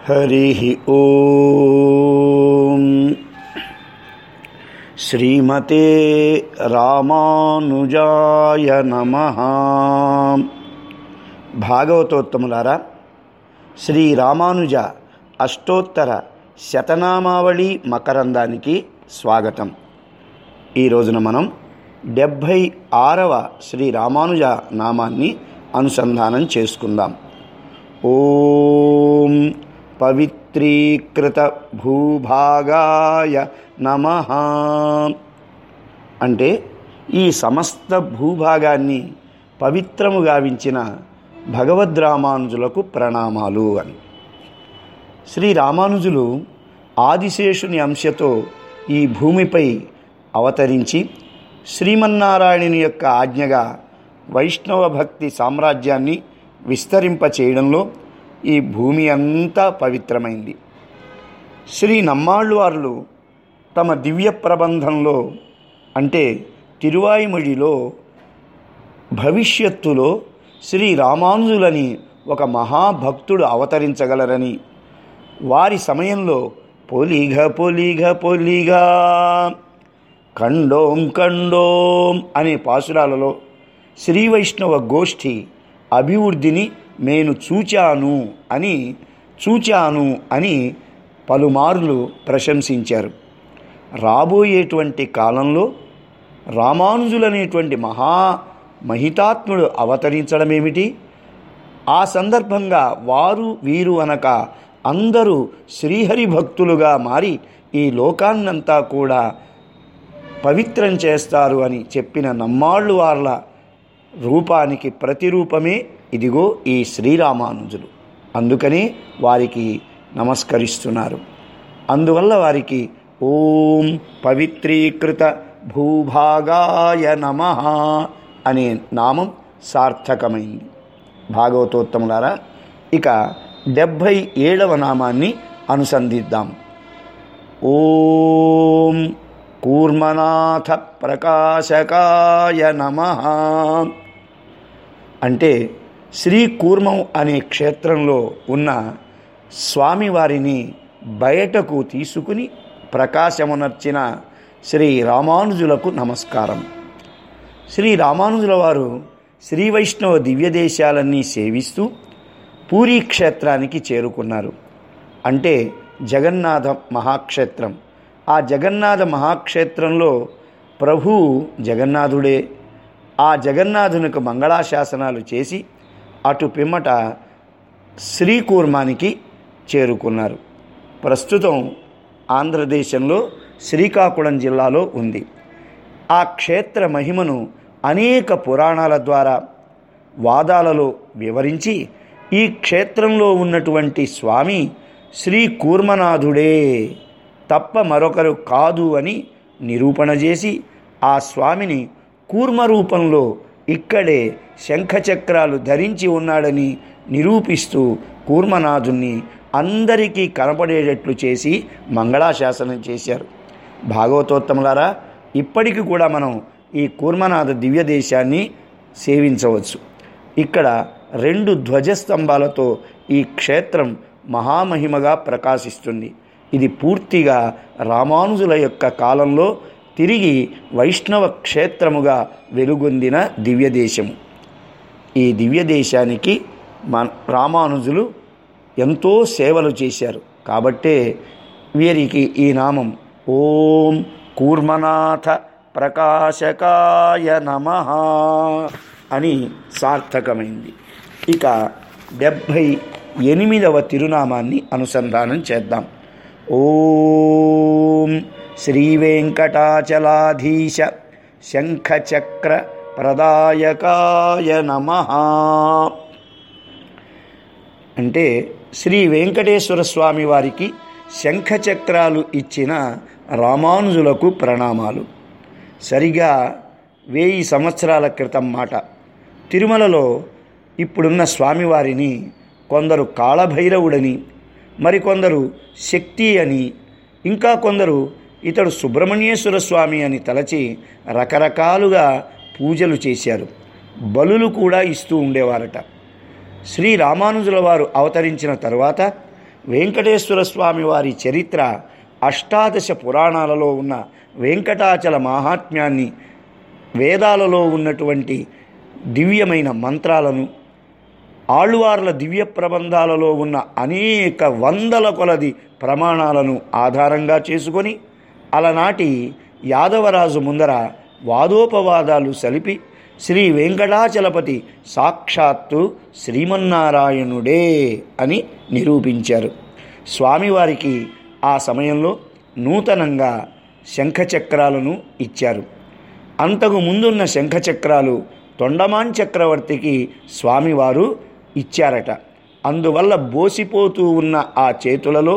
హరి ఓం. శ్రీమతే రామానుజాయ నమః. భాగవతోత్తములారా, శ్రీ రామానుజ అష్టోత్తర శతనామావళి మకరందానికి స్వాగతం. ఈ రోజున మనం 76వ శ్రీ రామానుజ నామాన్ని అనుసంధానం చేసుకుందాం. ఓం పవిత్రీకృత భూభాగాయ నమః. అంటే ఈ సమస్త భూభాగాన్ని పవిత్రము గావించిన భగవద్రామానుజులకు ప్రణామాలు అని. శ్రీ రామానుజులు ఆదిశేషుని అంశతో ఈ భూమిపై అవతరించి శ్రీమన్నారాయణుని యొక్క ఆజ్ఞగా వైష్ణవ భక్తి సామ్రాజ్యాన్ని విస్తరింపచేయడంలో ఈ భూమి అంతా పవిత్రమైంది. శ్రీ నమ్మాళ్ళవార్లు తమ దివ్య ప్రబంధంలో అంటే తిరువాయిమొழிలో భవిష్యత్తులో శ్రీ రామానుజులని ఒక మహాభక్తుడు అవతరించగలరని, వారి సమయంలో పొలిఘ పొలిఘ పొలిగా ఖండోం ఖండోం అనే పాసురాలలో శ్రీ వైష్ణవ గోష్ఠి అభివృద్ధిని నేను చూచాను అని పలుమార్లు ప్రశంసించారు. రాబోయేటువంటి కాలంలో రామానుజులనేటువంటి మహితాత్ముడు అవతరించడమేమిటి? ఆ సందర్భంగా వారు వీరు అనక అందరూ శ్రీహరి భక్తులుగా మారి ఈ లోకాన్నంతా కూడా పవిత్రం చేస్తారు అని చెప్పిన నమ్మాళ్ళు వాళ్ళ రూపానికి ప్రతిరూపమే ఇదిగో ఈ శ్రీరామానుజులు. అందుకని వారికి నమస్కరిస్తున్నారు. అందువల్ల వారికి ఓం పవిత్రీకృత భూభాగాయ నమః అనే నామం సార్థకమైంది. భాగవతోత్తములారా, ఇక 77వ నామాన్ని అనుసంధిద్దాం. ఓం కూర్మనాథ ప్రకాశకాయ నమః. అంటే శ్రీ కూర్మం అనే క్షేత్రంలో ఉన్న స్వామివారిని బయటకు తీసుకుని ప్రకాశమునర్చిన శ్రీ రామానుజులకు నమస్కారం. శ్రీ రామానుజుల వారు శ్రీ వైష్ణవ దివ్యదేశాలన్నీ సేవిస్తూ పూరీ క్షేత్రానికి చేరుకున్నారు. అంటే జగన్నాథ మహాక్షేత్రం. ఆ జగన్నాథ మహాక్షేత్రంలో ప్రభువు జగన్నాథుడే. ఆ జగన్నాథునికి మంగళాశాసనాలు చేసి అటు పిమ్మట శ్రీకూర్మానికి చేరుకున్నారు. ప్రస్తుతం ఆంధ్రదేశంలో శ్రీకాకుళం జిల్లాలో ఉంది. ఆ క్షేత్ర మహిమను అనేక పురాణాల ద్వారా వాదాలలో వివరించి ఈ క్షేత్రంలో ఉన్నటువంటి స్వామి శ్రీ కూర్మనాథుడే తప్ప మరొకరు కాదు అని నిరూపణ చేసి ఆ స్వామిని కూర్మ రూపంలో ఇక్కడే శంఖచక్రాలు ధరించి ఉన్నాడని నిరూపిస్తూ కూర్మనాథుణ్ణి అందరికీ కనపడేటట్లు చేసి మంగళాశాసనం చేశారు. భాగవతోత్తములారా, ఇప్పటికి కూడా మనం ఈ కూర్మనాథ దివ్యదేశాన్ని సేవించవచ్చు. ఇక్కడ 2 ధ్వజస్తంభాలతో ఈ క్షేత్రం మహామహిమగా ప్రకాశిస్తుంది. ఇది పూర్తిగా రామానుజుల యొక్క కాలంలో తిరిగి వైష్ణవ క్షేత్రముగా వెలుగొందిన దివ్యదేశము. ఈ దివ్యదేశానికి రామానుజులు ఎంతో సేవలు చేశారు. కాబట్టే వీరికి ఈ నామం ఓం కూర్మనాథ ప్రకాశకాయ నమః అని సార్థకమైంది. ఇక 78వ తిరునామాన్ని అనుసంధానం చేద్దాం. ఓం శ్రీ వెంకటాచలాధీశ శంఖచక్ర ప్రదాయకాయ నమః. అంటే శ్రీ వెంకటేశ్వర స్వామి వారికి శంఖచక్రాలు ఇచ్చిన రామానుజులకు ప్రణామాలు. సరిగా 1000 సంవత్సరాల క్రితం మాట. తిరుమలలో ఇప్పుడున్న స్వామివారిని కొందరు కాళభైరవుడని, మరికొందరు శక్తి అని, ఇంకా కొందరు ఇతడు సుబ్రహ్మణ్యేశ్వర స్వామి అని తలచి రకరకాలుగా పూజలు చేశారు. బలులు కూడా ఇస్తూ ఉండేవారట. శ్రీ రామానుజుల వారు అవతరించిన తరువాత వెంకటేశ్వర స్వామి వారి చరిత్ర అష్టాదశ పురాణాలలో ఉన్న వెంకటాచల మహాత్మ్యాన్ని, వేదాలలో ఉన్నటువంటి దివ్యమైన మంత్రాలను, ఆళ్వార్ల దివ్య ప్రబంధాలలో ఉన్న అనేక వందల కొలది ప్రమాణాలను ఆధారంగా చేసుకొని అలనాటి యాదవరాజు ముందర వాదోపవాదాలు సలిపి శ్రీ వెంకటాచలపతి సాక్షాత్తు శ్రీమన్నారాయణుడే అని నిరూపించారు. స్వామివారికి ఆ సమయంలో నూతనంగా శంఖచక్రాలను ఇచ్చారు. అంతకు ముందున్న శంఖచక్రాలు తొండమాన్ చక్రవర్తికి స్వామివారు ఇచ్చారట. అందువల్ల బోసిపోతూ ఉన్న ఆ చేతులలో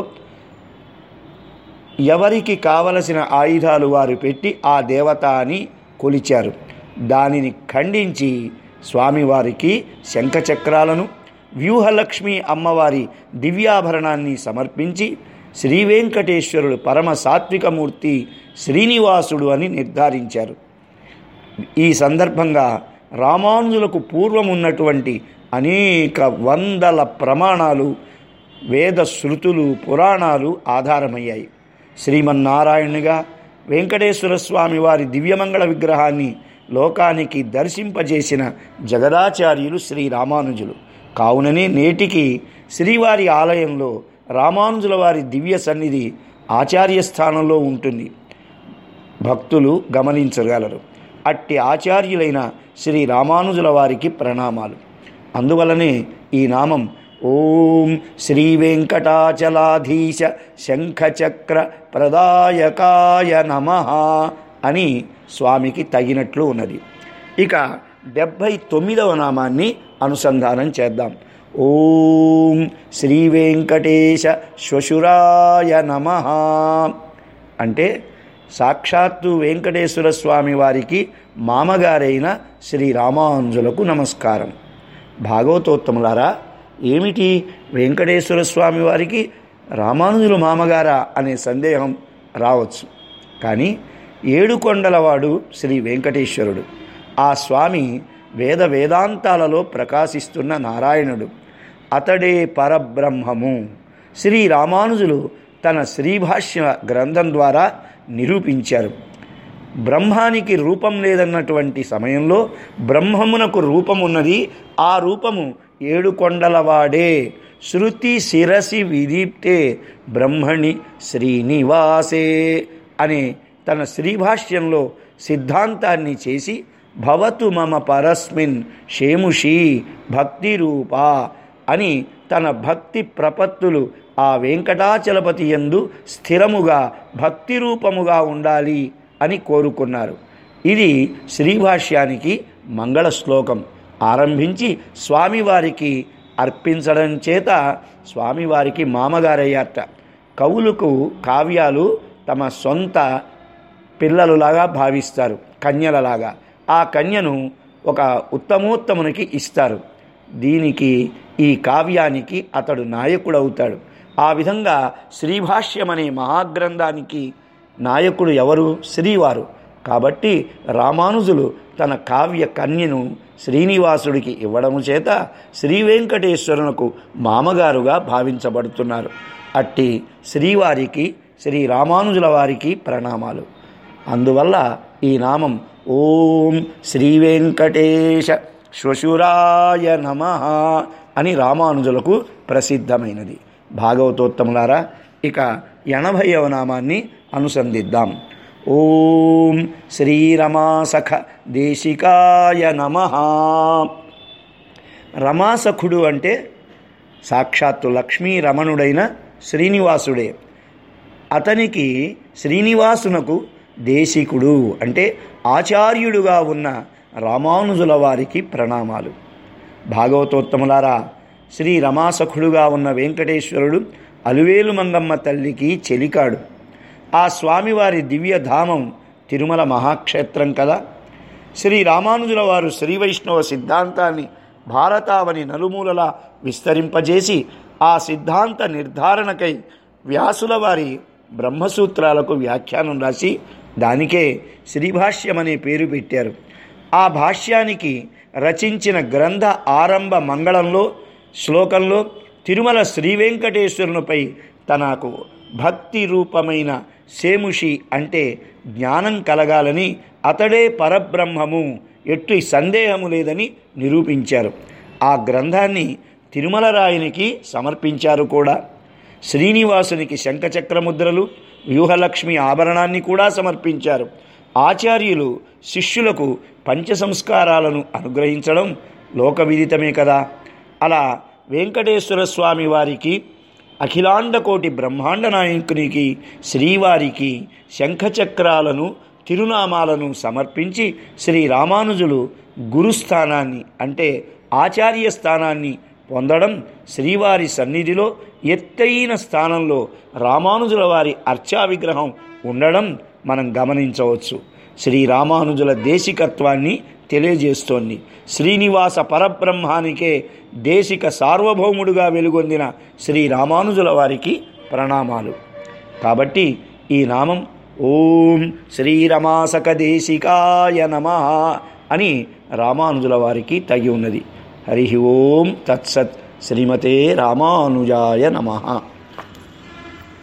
ఎవరికి కావలసిన ఆయుధాలు వారు పెట్టి ఆ దేవత అని కొలిచారు. దానిని ఖండించి స్వామివారికి శంఖచక్రాలను, వ్యూహలక్ష్మి అమ్మవారి దివ్యాభరణాన్ని సమర్పించి శ్రీ వెంకటేశ్వరుడు పరమ సాత్వికమూర్తి శ్రీనివాసుడు అని నిర్ధారించారు. ఈ సందర్భంగా రామానుజులకు పూర్వం ఉన్నటువంటి అనేక వందల ప్రమాణాలు, వేద శృతులు, పురాణాలు ఆధారమయ్యాయి. శ్రీమన్నారాయణునిగా వెంకటేశ్వర స్వామి వారి దివ్యమంగళ విగ్రహాన్ని లోకానికి దర్శింపజేసిన జగదాచార్యులు శ్రీ రామానుజులు. కావుననే నేటికి శ్రీవారి ఆలయంలో రామానుజుల వారి దివ్య సన్నిధి ఆచార్య స్థానంలో ఉంటుంది. భక్తులు గమనించగలరు. అట్టి ఆచార్యులైన శ్రీ రామానుజుల వారికి ప్రణామాలు. అందువలనే ఈ నామం ఓం శ్రీ వెంకటాచలాధీశ శంఖచక్ర ప్రదాయకాయ నమః అని స్వామికి తగినట్లు ఉన్నది. ఇక 79వ నామాన్ని అనుసంధానం చేద్దాం. ఓం శ్రీ వెంకటేశ శ్వశురాయ నమః అంటే సాక్షాత్తు వెంకటేశ్వర స్వామి వారికి మామగారైన శ్రీ రామానుజులకు నమస్కారం. భాగవతోత్తములారా, ఏమిటి వెంకటేశ్వర స్వామి వారికి రామానుజులు మామగారా అనే సందేహం రావచ్చు. కానీ ఏడుకొండలవాడు శ్రీ వెంకటేశ్వరుడు. ఆ స్వామి వేదాంతాలలో ప్రకాశిస్తున్న నారాయణుడు. అతడే పరబ్రహ్మము. శ్రీ రామానుజులు తన శ్రీభాష్య గ్రంథం ద్వారా నిరూపించారు. బ్రహ్మానికి రూపం లేదన్నటువంటి సమయంలో బ్రహ్మమునకు రూపమున్నది. ఆ రూపము ఏడుకొండలవాడే. శృతి శిరసి విదీప్తే బ్రహ్మణి శ్రీనివాసే అనే తన శ్రీభాష్యంలో సిద్ధాంతాన్ని చేసి భవతు మమ పరస్మిన్ షేముషీ భక్తిరూప అని తన భక్తి ప్రపత్తులు ఆ వెంకటాచలపతి యందు స్థిరముగా భక్తి రూపముగా ఉండాలి అని కోరుకున్నారు. ఇది శ్రీభాష్యానికి మంగళ శ్లోకం ఆరంభించి స్వామివారికి అర్పించడం చేత స్వామివారికి మామగారయ్యారట. కవులకు కావ్యాలు తమ సొంత పిల్లలులాగా భావిస్తారు, కన్యలలాగా. ఆ కన్యను ఒక ఉత్తమోత్తమునికి ఇస్తారు. దీనికి ఈ కావ్యానికి అతడు నాయకుడవుతాడు. ఆ విధంగా శ్రీభాష్యం అనే మహాగ్రంథానికి నాయకుడు ఎవరు? శ్రీవారు. కాబట్టి రామానుజులు తన కావ్య కన్యను శ్రీనివాసుడికి ఇవ్వడము చేత శ్రీ వెంకటేశ్వరునకు మామగారుగా భావించబడుతున్నారు. అట్టి శ్రీవారికి, శ్రీ రామానుజుల వారికి ప్రణామాలు. అందువల్ల ఈ నామం ఓం శ్రీ వెంకటేశ శ్వశురాయ నమః అని రామానుజులకు ప్రసిద్ధమైనది. భాగవతోత్తములారా, ఇక 80వ నామాన్ని అనుసంధిద్దాం. ఓం శ్రీరమాసఖ దేశికాయ నమః. రమాసఖుడు అంటే సాక్షాత్తు లక్ష్మీ రమణుడైన శ్రీనివాసుడే. అతనికి శ్రీనివాసునకు దేశికుడు అంటే ఆచార్యుడుగా ఉన్న రామానుజుల వారికి ప్రణామాలు. భాగవతోత్తములారా, శ్రీ రమాసఖుడుగా ఉన్న వెంకటేశ్వరుడు అలువేలు మంగమ్మ తల్లికి చెలికాడు. ఆ స్వామివారి దివ్యధామం తిరుమల మహాక్షేత్రం కదా. శ్రీ రామానుజుల వారు శ్రీ వైష్ణవ సిద్ధాంతాన్ని భారతావని నలుమూలలా విస్తరింపజేసి ఆ సిద్ధాంత నిర్ధారణకై వ్యాసుల వారి బ్రహ్మసూత్రాలకు వ్యాఖ్యానం రాసి దానికే శ్రీభాష్యం అనే పేరు పెట్టారు. ఆ భాష్యానికి రచించిన గ్రంథ ఆరంభ మంగళంలో శ్లోకంలో తిరుమల శ్రీ వెంకటేశ్వరునిపై తనకు భక్తి రూపమైన సేముషి అంటే జ్ఞానం కలగాలని, అతడే పరబ్రహ్మము ఎట్టి సందేహము లేదని నిరూపించారు. ఆ గ్రంథాన్ని తిరుమల రాయునికి సమర్పించారు కూడా. శ్రీనివాసునికి శంఖచక్రముద్రలు, వ్యూహలక్ష్మి ఆభరణాన్ని కూడా సమర్పించారు. ఆచార్యులు శిష్యులకు పంచ సంస్కారాలను అనుగ్రహించడం లోకవిదితమే కదా. అలా వెంకటేశ్వర స్వామి వారికి, అఖిలాండకోటి బ్రహ్మాండ నాయకునికి, శ్రీవారికి శంఖచక్రాలను, తిరునామాలను సమర్పించి శ్రీ రామానుజులు గురుస్థానాన్ని అంటే ఆచార్య స్థానాన్ని పొందడం, శ్రీవారి సన్నిధిలో ఎత్తైన స్థానంలో రామానుజుల వారి అర్చా విగ్రహం ఉండడం మనం గమనించవచ్చు. శ్రీ రామానుజుల దేశికత్వాన్ని తెలియజేస్తోంది. శ్రీనివాస పరబ్రహ్మానికే దేశిక సార్వభౌముడుగా వెలుగొందిన శ్రీ రామానుజుల వారికి ప్రణామాలు. కాబట్టి ఈ నామం ఓం శ్రీరమాసక దేశికాయ నమః అని రామానుజుల వారికి తగి ఉన్నది. హరి ఓం తత్సత్. శ్రీమతే రామానుజాయ నమః.